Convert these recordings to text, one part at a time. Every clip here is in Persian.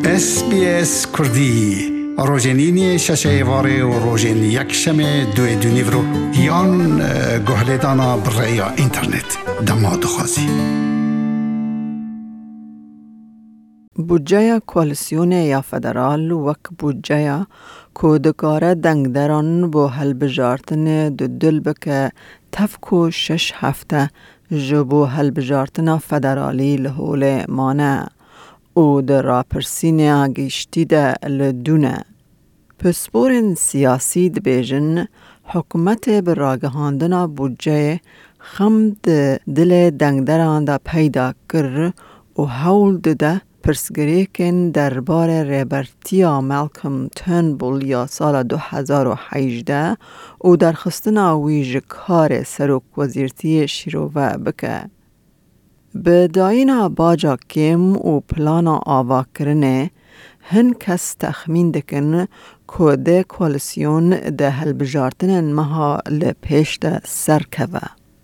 SBS کردی روزنینی ششه واره و روزن یک شمه دوی دونیورو یان گهلیدانا برای اینترنت دماد خوازی. بودجه کوالسیون یا فدرال وک بودجه کودکار دنگدران با حل بجارتن دل بکه تفکو 6 هفته جبو حل بجارتن فدرالی لحول مانه او در راپرسین آگیشتی ده لدونه. پسپورن سیاسی دبیجن حکومت براگهاندن بودجه خمد دل دنگدران دا پیدا کر و حول ده پرسگریکن دربار ریبرتیا مالکم ترنبول یا سال 2018 و درخستن ویژ کار سروک وزیرتی شیروه بکه. به داینا باجا کم و پلانا آوا کرنه هن کس تخمین دکن که ده کوالسیون ده هل بجارتن مها لپیش ده سرکوه.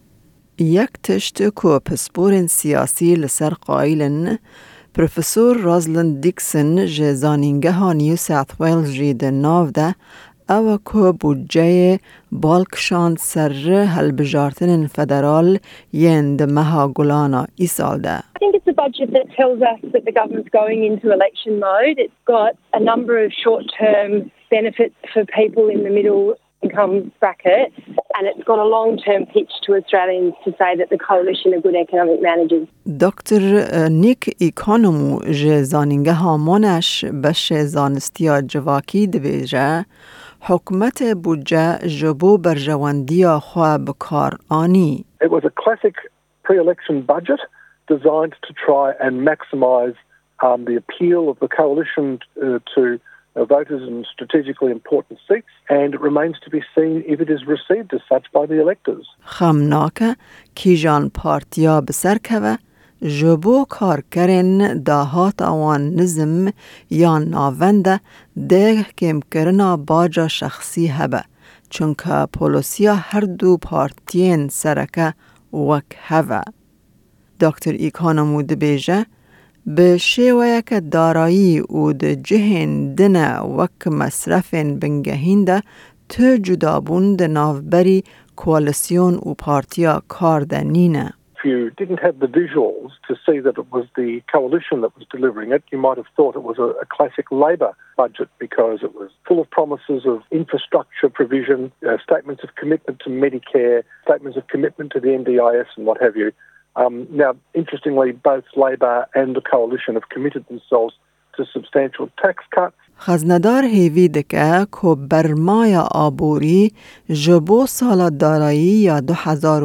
یک تشت که پسپورن سیاسی لسر قائلن پروفسور رازلند دیکسن جزانینگه ها نیو ساوت ویلز جید ناو ده او که بودجه بالکشان سر هل بجارتن فدرال یند مها گلانا ای سال ده. I think it's a budget that tells us that the government's going into election mode. It's got a number of short-term benefits for people in the middle income bracket, and it's got a long-term pitch to Australians to say that the coalition are good economic managers. دکتر نیک ایکانومو جزانینگه ها منش بش زانستیا جواکی دویجه حکومت بودجه جبو برجواندیا خواه بکار آنی. It was a classic pre-election budget designed to try and maximise the appeal of the coalition to voters in strategically important seats, and it remains to be seen if it is received as such by the electors. خمناکه کیجان پارتیا بسرکوه جبو کار کرن داهات آوان نظم یا ناونده ده کم کرنا باجا شخصی هبه چونکه پولوسیا هر دو پارتین سرکه وک هبه. دکتر ایکانومو دبیجه به شیوه که دارایی او ده جهن دنه وک مصرفین بنگهین ده تو جدابون ده نافبری کوالسیون و پارتیا کار ده نینه. If you didn't have the visuals to see that it was the coalition that was delivering it, you might have thought it was a classic Labor budget because it was full of promises of infrastructure provision, statements of commitment to Medicare, statements of commitment to the NDIS and what have you. Now, interestingly, both Labor and the coalition have committed themselves to substantial tax cuts. خزندار هیوی دکه که برمای آبوری جبو سال دارایی یا 2019-2020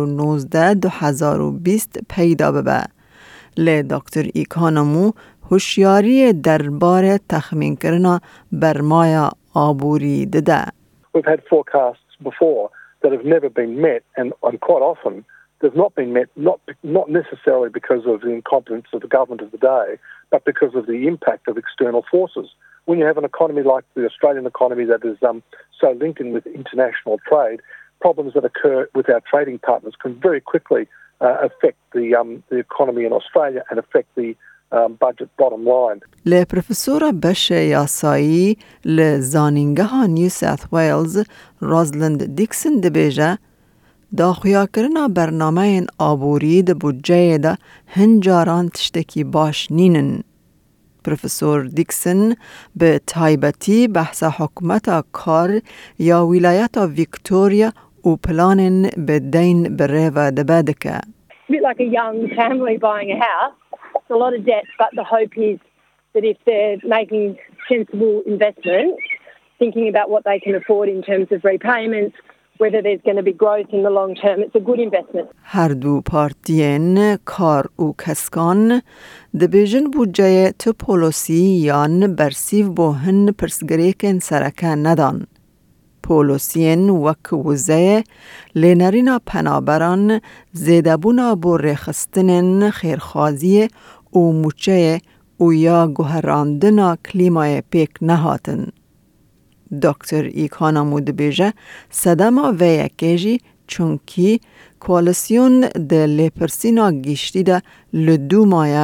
پیدا ببه. لی دکتر ایکانومو هوشیاری درباره تخمین کرنا برمای آبوری دده. We've had forecasts before that have never been met, and quite often they've not been met, not necessarily because of the incompetence of the government of the day, but because of the impact of external forces. When you have an economy like the Australian economy that is so linked in with international trade, problems that occur with our trading partners can very quickly affect the economy in Australia and affect the budget bottom line. ل پروفسور بش یاسایی ل زانینگه ها نیو ساوت ویلز رازلند دیکسن دبیجه داخویا کرنا برنامه این آبوری ده بودجه ده هنجاران تشتکی باش نینن. پروفسور دیکسن به تایبتی بحث حکومت کار یا ولایت ویکتوریا و پلان به دین بره و دبادکه. It's a bit like a young family buying a house. It's a lot of debt, but the hope is that if they're making sensible investments, thinking about what they can afford in terms of repayments, whether there's going to be growth in the long term, it's a good investment. هر دو پارتیین کار و کسکان دبیجن بودجه تو پولوسی یان برسیو با هن پرسگریکن سرکه ندان. پولوسین وک وزه لینرینا پنابران زیدبونا بو رخستنن خیرخوازی و موچه و یا گوهراندنا کلیمای پیک نهاتن. دکتر ایکانومو دبیجه صدما و یکیجی چونکی کوالسیون ده لیپرسینا گیشتی ده لدو مایا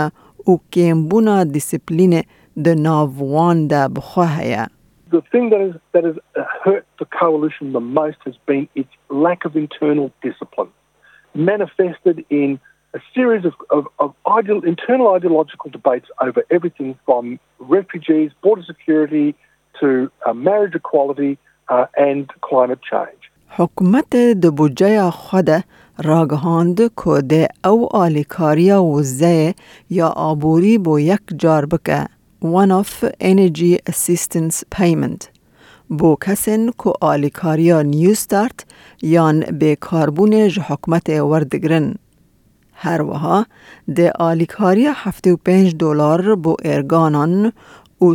و کمبونا دیسپلین د ناوان دا بخواهیه. The thing that has hurt the coalition the most has been its lack of internal discipline, manifested in a series of internal ideological debates over everything from refugees, border security, to marriage equality and climate change. حکومت د بودجه خود راگهاند که ده او آلیکاریا وزه یا آبوری با یک جار بکه One-off Energy Assistance Payment بو کسین که آلیکاریا نیو ستارت یان به کاربون حکومت وردگرن. هر وها ده آلیکاریا $75 بو ارگانان و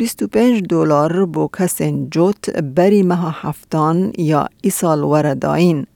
$125 بو کسین جوت بری مها هفتان یا ایسال وردائین.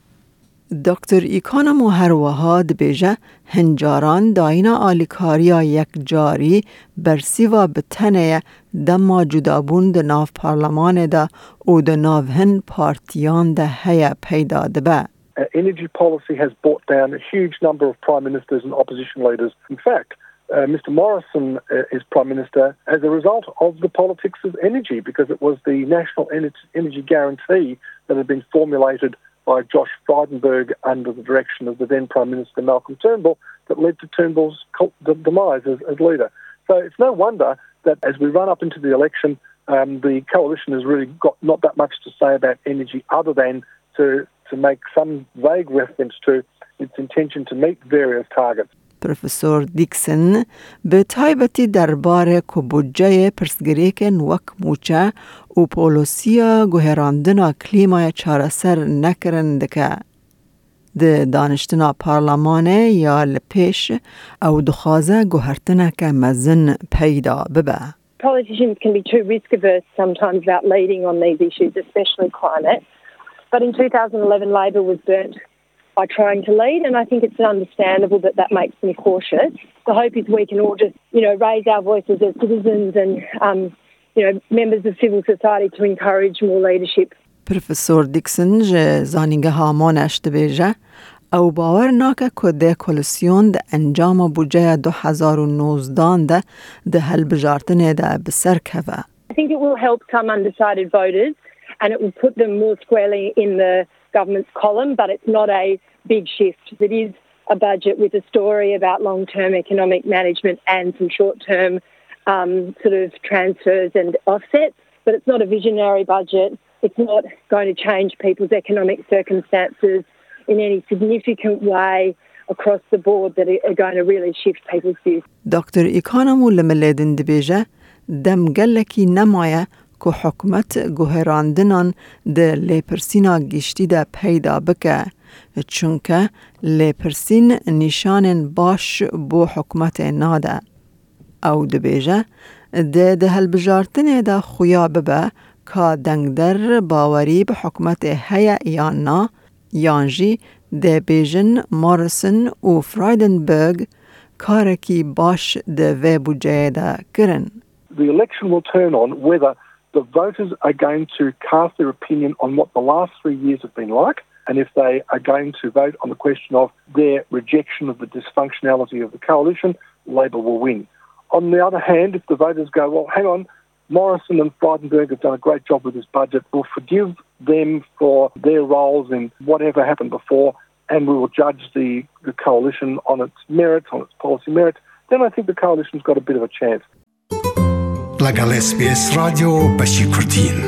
دکتر ایکانمو هر وها دبیجه هنجاران داینا آلیکاریا یک جاری برسیوا بتنه دما جدابون ده ناف پارلمان ده و ده ناف هن پارتیان ده هیا پیدا دبه. Energy policy has brought down a huge number of prime ministers and opposition leaders. In fact, Mr. Morrison is Prime Minister as a result of the politics of energy, because it was the National Energy Guarantee that had been formulated by Josh Frydenberg under the direction of the then Prime Minister Malcolm Turnbull that led to Turnbull's demise as leader. So it's no wonder that as we run up into the election, the coalition has really got not that much to say about energy other than to make some vague reference to its intention to meet various targets. پروفسور دیکسن به تایبتی درباره که بودجه پرسگریکن وک موچه و پولوسیا گوهراندنا کلیمای چارسر نکرن دکه. ده دانشتنا پارلمانه یا لپیش او دخوازه گوهرتنه که مزن پیدا ببه. Politicians can be too risk averse sometimes about leading on these issues, especially climate. But in 2011, Labor was burnt by trying to lead, and I think it's understandable that makes me cautious. The hope is we can all just, raise our voices as citizens and, members of civil society to encourage more leadership. پروفسور دیکسن زانینگه هامانش دبیجه او باور ناکه که ده کلسیون ده انجام بودجه 2019 ده هل بجارتنه ده بسر کفه. I think it will help some undecided voters and it will put them more squarely in the government's column, but it's not a big shift. It is a budget with a story about long-term economic management and some short-term sort of transfers and offsets, but it's not a visionary budget. It's not going to change people's economic circumstances in any significant way across the board that are going to really shift people's views. دکتر ایکانمو لملیدن دبیجه دم گلکی نمایه که حکومت گوهراندنان ده لیپرسینا گشتی ده پیدا بکه چونکه لیپرسین نشان باش بو حکومت ناده. او دبیجه ده هلبجارتنه ده خویا ببه که دنگدر باوری به حکومت هیا یا نا یانجی ده بیجن مارسن و فرایدنبرگ کارکی باش ده و بودجه ده کرن. The election will turn on whether the voters are going to cast their opinion on what the last 3 years have been like, and if they are going to vote on the question of their rejection of the dysfunctionality of the coalition, Labor will win. On the other hand, if the voters go, well, hang on, Morrison and Frydenberg have done a great job with this budget, we'll forgive them for their roles in whatever happened before, and we will judge the coalition on its merits, on its policy merits, then I think the coalition's got a bit of a chance. لگل SBS رادیو بشی کردین